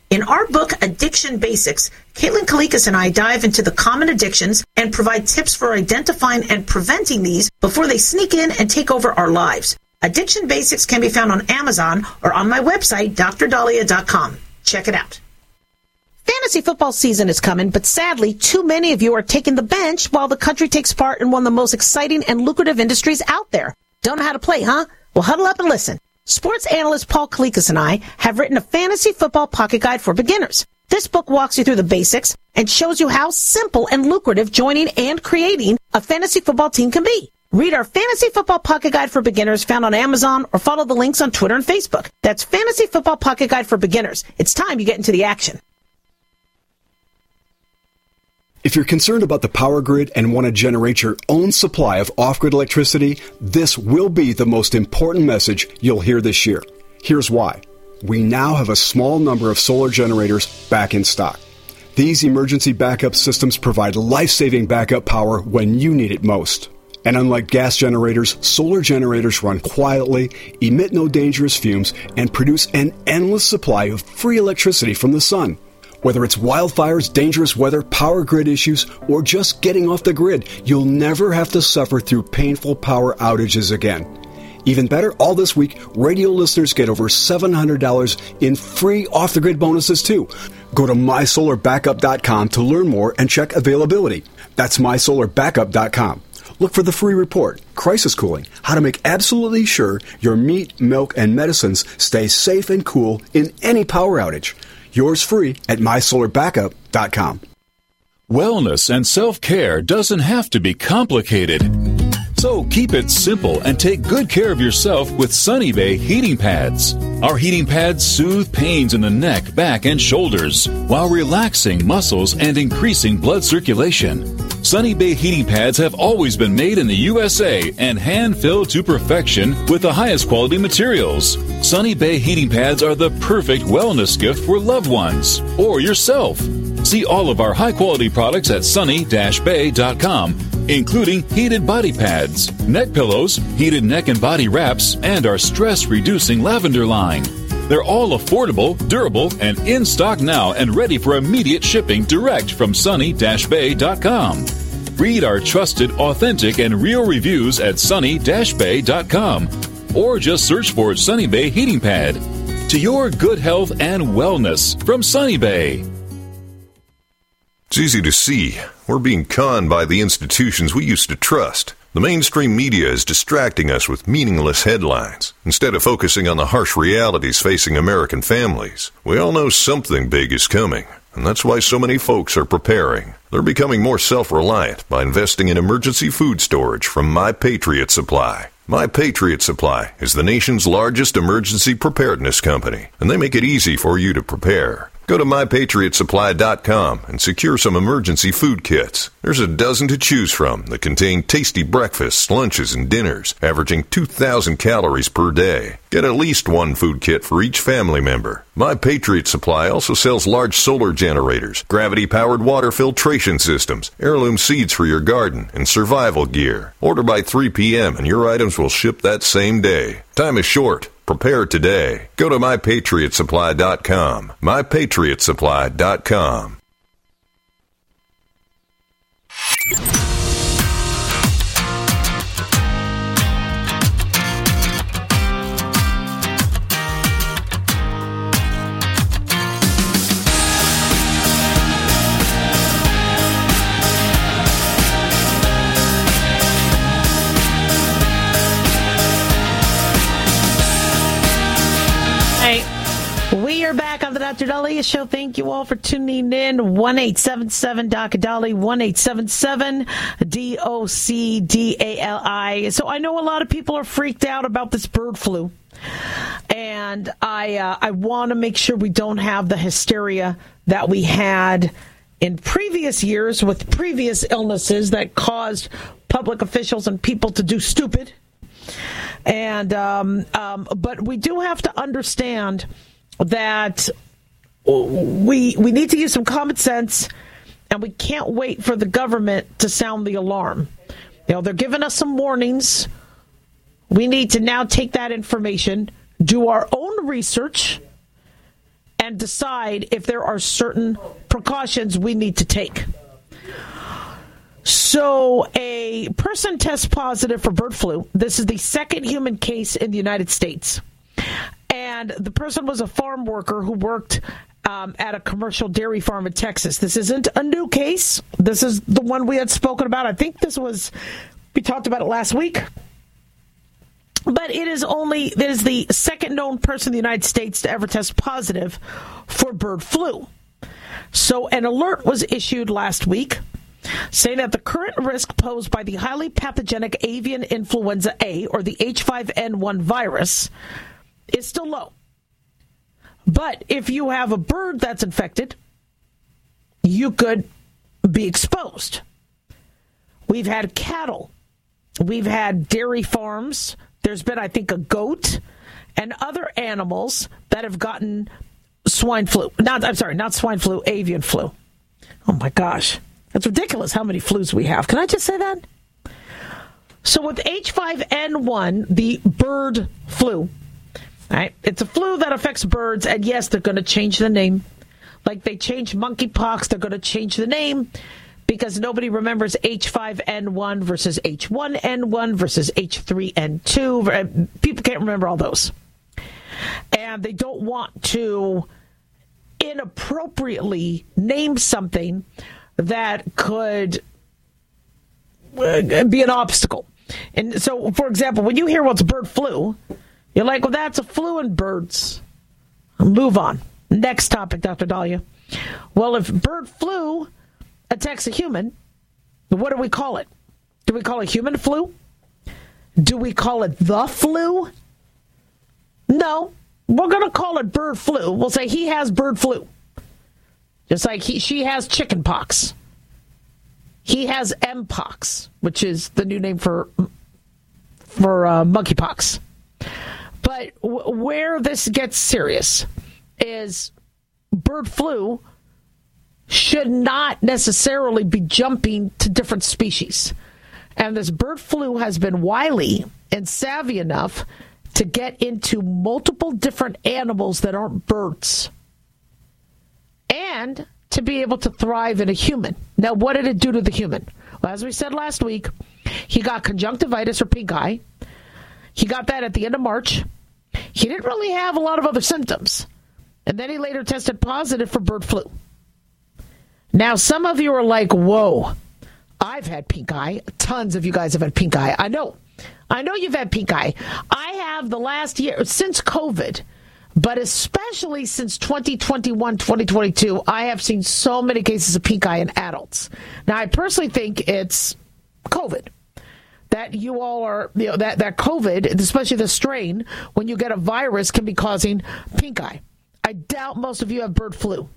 In our book, Addiction Basics, Caitlin Kalikas and I dive into the common addictions and provide tips for identifying and preventing these before they sneak in and take over our lives. Addiction Basics can be found on Amazon or on my website, d r dahlia dot com. Check it out. Fantasy football season is coming, but sadly, too many of you are taking the bench while the country takes part in one of the most exciting and lucrative industries out there. Don't know how to play, huh? Well, huddle up and listen. Sports analyst Paul Kalikas and I have written a fantasy football pocket guide for beginners. This book walks you through the basics and shows you how simple and lucrative joining and creating a fantasy football team can be. Read our Fantasy Football Pocket Guide for Beginners found on Amazon or follow the links on Twitter and Facebook. That's Fantasy Football Pocket Guide for Beginners. It's time you get into the action. If you're concerned about the power grid and want to generate your own supply of off-grid electricity, this will be the most important message you'll hear this year. Here's why. We now have a small number of solar generators back in stock. These emergency backup systems provide life-saving backup power when you need it most. And unlike gas generators, solar generators run quietly, emit no dangerous fumes, and produce an endless supply of free electricity from the sun. Whether it's wildfires, dangerous weather, power grid issues, or just getting off the grid, you'll never have to suffer through painful power outages again. Even better, all this week, radio listeners get over seven hundred dollars in free off-the-grid bonuses, too. Go to my solar backup dot com to learn more and check availability. That's my solar backup dot com. Look for the free report, Crisis Cooling, how to make absolutely sure your meat, milk, and medicines stay safe and cool in any power outage. Yours free at my solar backup dot com. Wellness and self-care doesn't have to be complicated. So keep it simple and take good care of yourself with Sunny Bay heating pads. Our heating pads soothe pains in the neck, back, and shoulders while relaxing muscles and increasing blood circulation. Sunny Bay heating pads have always been made in the U S A and hand-filled to perfection with the highest quality materials. Sunny Bay heating pads are the perfect wellness gift for loved ones or yourself. See all of our high-quality products at sunny dash bay dot com, including heated body pads, neck pillows, heated neck and body wraps, and our stress-reducing lavender line. They're all affordable, durable, and in stock now and ready for immediate shipping direct from sunny dash bay dot com. Read our trusted, authentic, and real reviews at sunny dash bay dot com or just search for Sunny Bay Heating Pad. To your good health and wellness from Sunny Bay. It's easy to see. We're being conned by the institutions we used to trust. The mainstream media is distracting us with meaningless headlines instead of focusing on the harsh realities facing American families. We all know something big is coming, and that's why so many folks are preparing. They're becoming more self-reliant by investing in emergency food storage from My Patriot Supply. My Patriot Supply is the nation's largest emergency preparedness company, and they make it easy for you to prepare. Go to my patriot supply dot com and secure some emergency food kits. There's a dozen to choose from that contain tasty breakfasts, lunches, and dinners, averaging two thousand calories per day. Get at least one food kit for each family member. My Patriot Supply also sells large solar generators, gravity-powered water filtration systems, heirloom seeds for your garden, and survival gear. Order by three p.m. and your items will ship that same day. Time is short. Prepare today. Go to my patriot supply dot com. my patriot supply dot com. We are back on the Doctor Dahlia Show. Thank you all for tuning in. one eight seven seven D O C D A L I, one eight seven seven D O C D A L I. So I know a lot of people are freaked out about this bird flu. And I, uh, I want to make sure we don't have the hysteria that we had in previous years with previous illnesses that caused public officials and people to do stupid. And um, um, but we do have to understand that we we need to use some common sense, and we can't wait for the government to sound the alarm. You know, they're giving us some warnings. We need to now take that information, do our own research, and and decide if there are certain precautions we need to take. So a person tests positive for bird flu. This is the second human case in the United States. And the person was a farm worker who worked um, at a commercial dairy farm in Texas. This isn't a new case. This is the one we had spoken about. I think this was, we talked about it last week. But it is only, it is the second known person in the United States to ever test positive for bird flu. So an alert was issued last week saying that the current risk posed by the highly pathogenic avian influenza A, or the H five N one virus, is still low. But if you have a bird that's infected, you could be exposed. We've had cattle. We've had dairy farms. There's been, I think, a goat and other animals that have gotten swine flu. Not, I'm sorry, not swine flu, avian flu. Oh, my gosh. That's ridiculous how many flus we have. Can I just say that? So with H five N one, the bird flu, right? It's a flu that affects birds, and yes, they're going to change the name. Like they changed monkeypox, they're going to change the name because nobody remembers H five N one versus H one N one versus H three N two. People can't remember all those. And they don't want to inappropriately name something that could be an obstacle. And so, for example, when you hear what's bird flu, you're like, well, that's a flu in birds. Move on. Next topic, Doctor Dahlia. Well, if bird flu attacks a human, what do we call it? Do we call it human flu? Do we call it the flu? No. We're going to call it bird flu. We'll say he has bird flu. Just like he, she has chicken pox. He has M-pox, which is the new name for for uh, monkeypox. But w- where this gets serious is bird flu should not necessarily be jumping to different species. And this bird flu has been wily and savvy enough to get into multiple different animals that aren't birds. And to be able to thrive in a human. Now, what did it do to the human? Well, as we said last week, he got conjunctivitis or pink eye. He got that at the end of March. He didn't really have a lot of other symptoms. And then he later tested positive for bird flu. Now, some of you are like, whoa, I've had pink eye. Tons of you guys have had pink eye. I know. I know you've had pink eye. I have the last year, since COVID, but especially since twenty twenty-one, twenty twenty-two, I have seen so many cases of pink eye in adults. Now, I personally think it's COVID. That you all are, you know, that, that COVID, especially the strain, when you get a virus, can be causing pink eye. I doubt most of you have bird flu.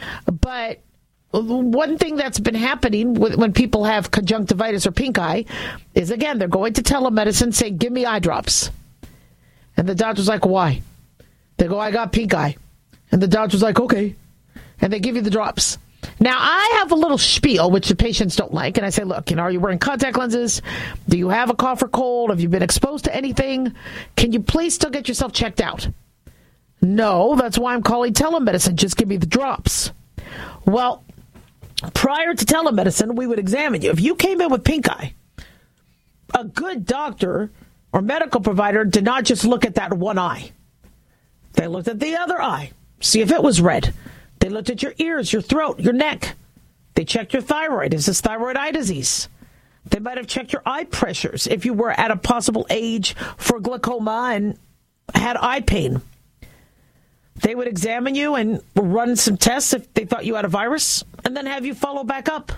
But one thing that's been happening with, when people have conjunctivitis or pink eye is, again, they're going to telemedicine saying, give me eye drops. And the doctor's like, why? They go, I got pink eye. And the doctor's like, okay. And they give you the drops. Now, I have a little spiel, which the patients don't like. And I say, look, you know, are you wearing contact lenses? Do you have a cough or cold? Have you been exposed to anything? Can you please still get yourself checked out? No, that's why I'm calling telemedicine. Just give me the drops. Well, prior to telemedicine, we would examine you. If you came in with pink eye, a good doctor or medical provider did not just look at that one eye. They looked at the other eye, see if it was red. They looked at your ears, your throat, your neck. They checked your thyroid. Is this thyroid eye disease? They might have checked your eye pressures if you were at a possible age for glaucoma and had eye pain. They would examine you and run some tests if they thought you had a virus, and then have you follow back up.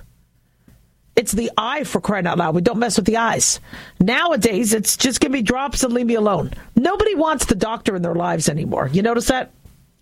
It's the eye, for crying out loud. We don't mess with the eyes. Nowadays, it's just give me drops and leave me alone. Nobody wants the doctor in their lives anymore. You notice that?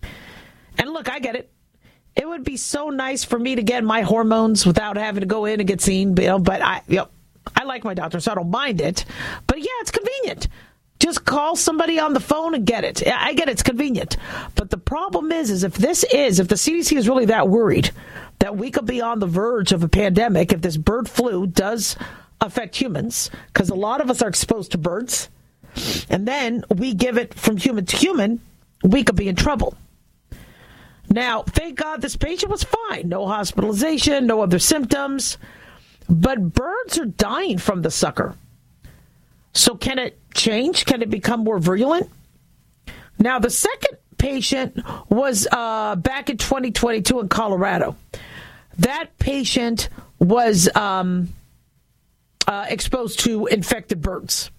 And look, I get it. It would be so nice for me to get my hormones without having to go in and get seen. You know, but I, you know, I like my doctor, so I don't mind it. But yeah, it's convenient. Just call somebody on the phone and get it. I get it. It's convenient. But the problem is, is if this is, if the C D C is really that worried that we could be on the verge of a pandemic, if this bird flu does affect humans, because a lot of us are exposed to birds, and then we give it from human to human, we could be in trouble. Now, thank God this patient was fine. No hospitalization, no other symptoms. But birds are dying from the sucker. So can it change? Can it become more virulent? Now, the second patient was uh, back in twenty twenty-two in Colorado. That patient was um, uh, exposed to infected birds.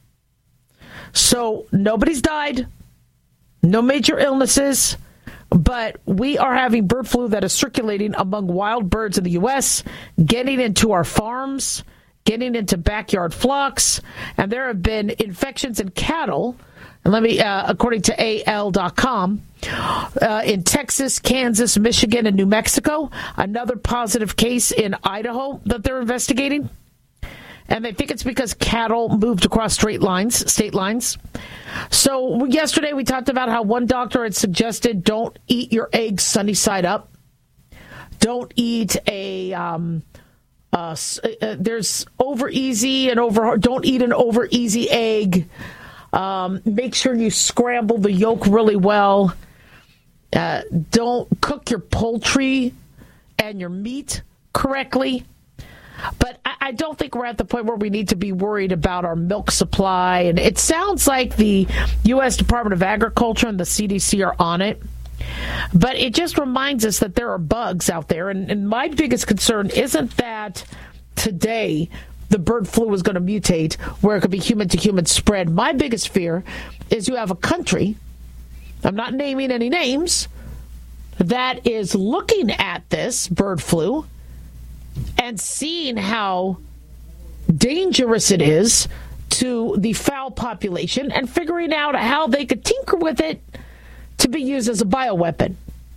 So nobody's died, no major illnesses. But we are having bird flu that is circulating among wild birds in the U S, getting into our farms, getting into backyard flocks, and there have been infections in cattle. And let me, uh, according to A L dot com, uh, in Texas, Kansas, Michigan, and New Mexico, another positive case in Idaho that they're investigating. And they think it's because cattle moved across straight lines, state lines. So yesterday we talked about how one doctor had suggested don't eat your eggs sunny side up. Don't eat a, um, uh, uh, there's over easy and over, don't eat an over easy egg. Um, make sure you scramble the yolk really well. Uh, don't cook your poultry and your meat correctly. But I don't think we're at the point where we need to be worried about our milk supply. And it sounds like the U S Department of Agriculture and the C D C are on it. But it just reminds us that there are bugs out there. And, and my biggest concern isn't that today the bird flu is going to mutate where it could be human-to-human spread. My biggest fear is you have a country, I'm not naming any names, that is looking at this bird flu and seeing how dangerous it is to the fowl population and figuring out how they could tinker with it to be used as a bioweapon.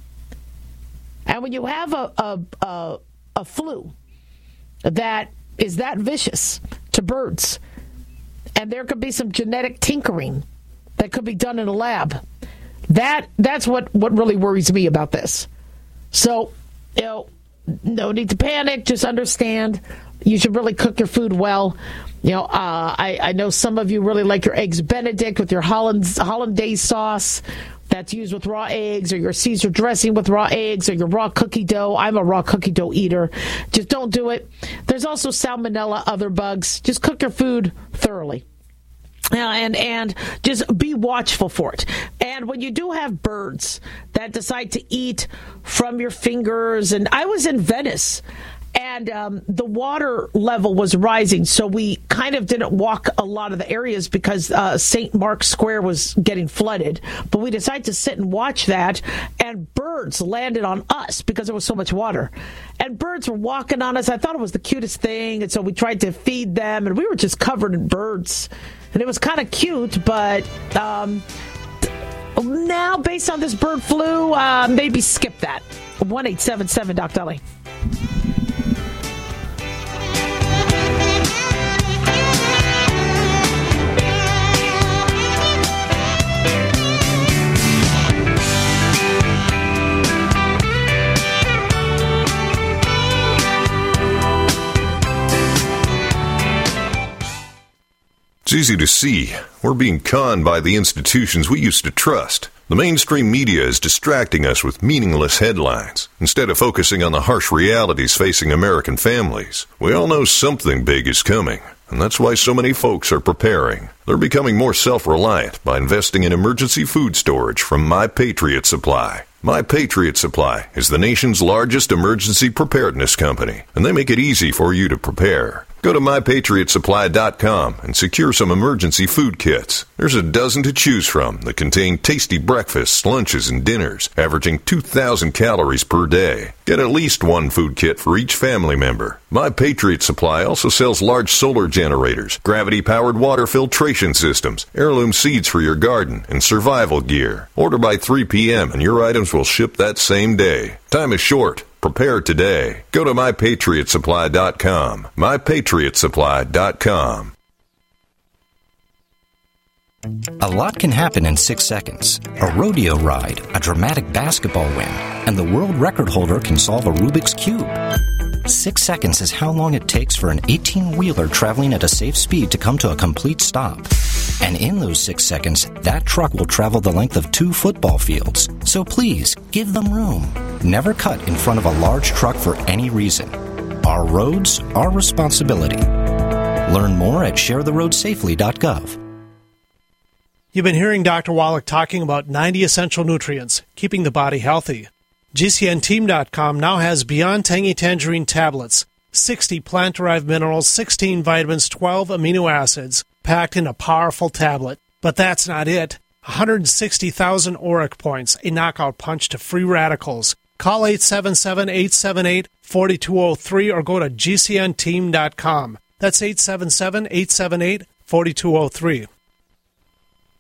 And when you have a, a, a, a flu that is that vicious to birds, and there could be some genetic tinkering that could be done in a lab, that that's what, what really worries me about this. So, you know, no need to panic. Just understand you should really cook your food well. You know, uh, I, I know some of you really like your eggs Benedict with your Hollands, hollandaise sauce that's used with raw eggs, or your Caesar dressing with raw eggs, or your raw cookie dough. I'm a raw cookie dough eater. Just don't do it. There's also salmonella, other bugs. Just cook your food thoroughly. Uh, and and just be watchful for it. And when you do have birds that decide to eat from your fingers, and I was in Venice, and um, the water level was rising, so we kind of didn't walk a lot of the areas because uh, Saint Mark's Square was getting flooded. But we decided to sit and watch that, and birds landed on us because there was so much water. And birds were walking on us. I thought it was the cutest thing, and so we tried to feed them, and we were just covered in birds. And it was kind of cute, but um, now, based on this bird flu, uh, maybe skip that. one eight seven seven Doc Dolly. It's easy to see. We're being conned by the institutions we used to trust. The mainstream media is distracting us with meaningless headlines instead of focusing on the harsh realities facing American families. We all know something big is coming, and that's why so many folks are preparing. They're becoming more self-reliant by investing in emergency food storage from My Patriot Supply. My Patriot Supply is the nation's largest emergency preparedness company, and they make it easy for you to prepare. Go to my patriot supply dot com and secure some emergency food kits. There's a dozen to choose from that contain tasty breakfasts, lunches, and dinners, averaging two thousand calories per day. Get at least one food kit for each family member. My Patriot Supply also sells large solar generators, gravity-powered water filtration systems, heirloom seeds for your garden, and survival gear. Order by three p.m. and your items will ship that same day. Time is short. Prepare today. Go to my patriot supply dot com. my patriot supply dot com. A lot can happen in six seconds. A rodeo ride, a dramatic basketball win, and the world record holder can solve a Rubik's Cube. Six seconds is how long it takes for an eighteen-wheeler traveling at a safe speed to come to a complete stop. And in those six seconds, that truck will travel the length of two football fields. So please, give them room. Never cut in front of a large truck for any reason. Our roads, our responsibility. Learn more at share the road safely dot gov. You've been hearing Doctor Wallach talking about ninety essential nutrients, keeping the body healthy. G C N team dot com now has Beyond Tangy Tangerine tablets, sixty plant-derived minerals, sixteen vitamins, twelve amino acids, packed in a powerful tablet. But that's not it. one hundred sixty thousand auric points, a knockout punch to free radicals. Call eight seven seven, eight seven eight, four two zero three or go to G C N team dot com. That's eight seven seven, eight seven eight, four two zero three.